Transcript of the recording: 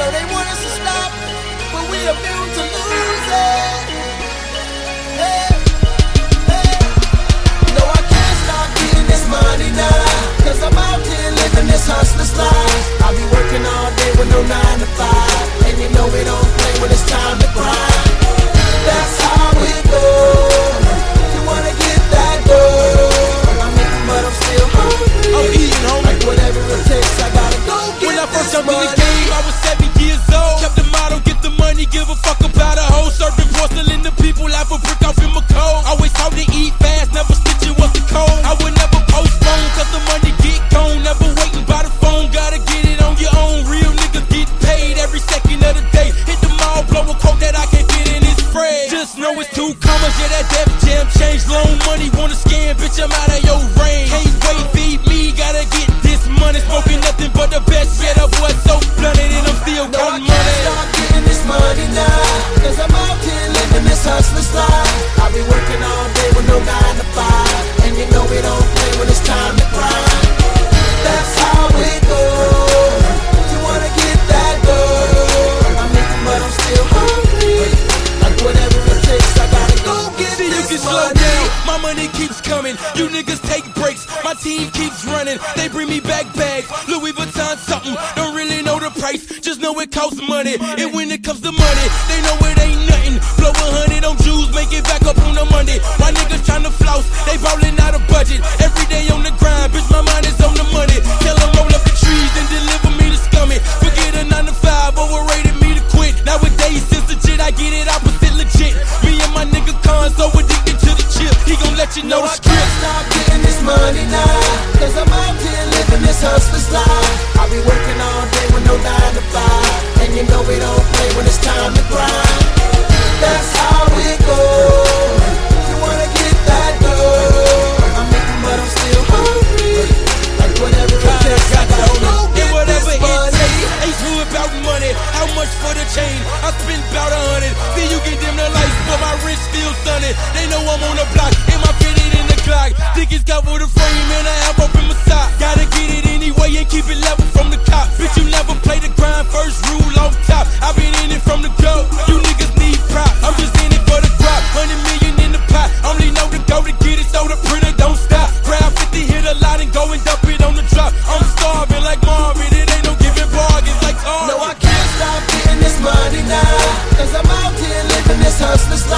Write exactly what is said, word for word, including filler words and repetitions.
know they want us to stop, but we are bound to lose it. Hey, hey. No, I can't stop getting this money now, cause I'm out here living this hustler's life. I be working all day with no nine to five, and you know we don't play when it's time to grind. That's how it goes. You wanna get that gold, I'm eating but I'm still hungry. I'm eating, homie. Like whatever it takes, I gotta go get When I first this jumped in money. the game, I was seven years old. Kept the motto, get the money, give a fuck about a hoe. Serving porcelain to people, laugh a brick off in my coat. Always taught to eat fast, never stitching what's the code. I would never postpone, cause the money get gone. Never waiting by the phone, gotta get it on your own. Real niggas get paid every second of the day. Hit the mall, blow a quote that I can't fit in this phrase. Just know it's two commas, yeah, that Def Jam changed. Loan money, wanna scam, bitch, I'm out of your range. Can't wait, feed me, gotta get this money. Smoking nothing but the best, yeah, the boy so blunted and I'm still No, I counting can't money. stop getting this money now, cause I'm out here living this hustler's life. I be working all day with no nine to five, and you know we don't play when it's time to grind. That's how it goes. You wanna get that gold, I'm eating but I'm still hungry. Like whatever it takes, I gotta go get See, you this can slow money. down, my money keeps coming. You niggas take breaks, my team keeps running. They bring me back bags, Louis Vuitton something. Don't really know the price, just know it costs money. And when it comes to money, they know it ain't nothing. Blow a hundred on Jews, make it back up on a Monday. My niggas tryna floss, they ballin' out of budget. Every day on the grind, bitch, my mind is on the money. Tell them roll up the trees and deliver me the scummy. Forget a nine to five, overrated me to quit. Nowadays, since legit, I get it opposite legit. Me and my nigga Con so addicted to the chip. He gon' let you know No, the I can't script. stop getting this money now, cause I'm out here living this hustler's life. I be working all day with no nine to five, and you know we don't play when it's time to grind. That's how it goes. You wanna get that gold, I'm eating but I'm still hungry. Like whatever it takes, I gotta go get And whatever this it money. takes, ain't too about money. How much for the chain? I spent about a hundred. See, you can dim the lights, but my wrist still stunning. They know I'm on the block, and my fitted in the Glock. Tickets cover the frame, and I have open my sock. Gotta get it anyway and keep it level from the top. Bitch, you never play the grind, first rule off top. I been in it from the go. You niggas need props. I'm just in it for the drop. Hundred million in the pot. Only know to go to get it, so the printer don't stop. Grab fifty, hit a lot, and go and dump it on the drop. I'm starving like Marvin. It ain't no giving bargains like Target. No, I can't stop getting this money now, cause I'm out here living this hustler's life.